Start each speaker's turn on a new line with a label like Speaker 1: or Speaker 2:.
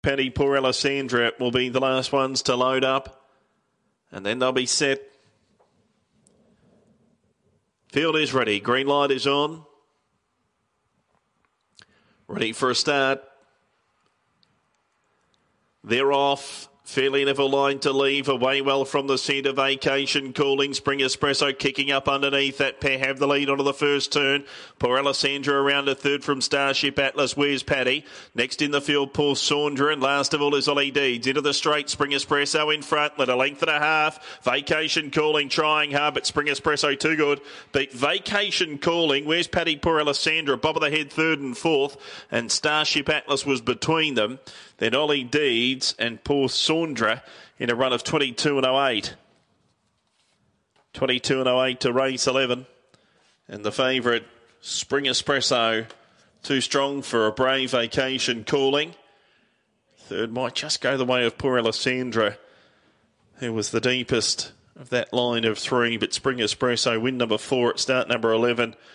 Speaker 1: Paddy Poor Alessandra will be the last ones to load up. And then they'll be set. Field is ready. Green light is on. Ready for a start. They're off. Fairly Level Line to leave. Away well from the centre. Vacation Calling. Spring Espresso kicking up underneath. That pair have the lead onto the first turn. Poor Alessandra around a third from Starship Atlas. Where's Paddy? Next in the field, Paul Saundra. And last of all is Ollie Deeds. Into the straight. Spring Espresso in front. Let a length and a half. Vacation Calling trying hard, but Spring Espresso too good. Beat Vacation Calling. Where's Paddy Poor Alessandra? Bob of the head third and fourth. And Starship Atlas was between them. Then Ollie Deeds and Paul Saundra in a run of 22.08. 22.08 to race 11. And the favourite, Spring Espresso, too strong for a Brave Vacation Calling. Third might just go the way of Poor Alessandra, who was the deepest of that line of three. But Spring Espresso, win number 4 at start number 11.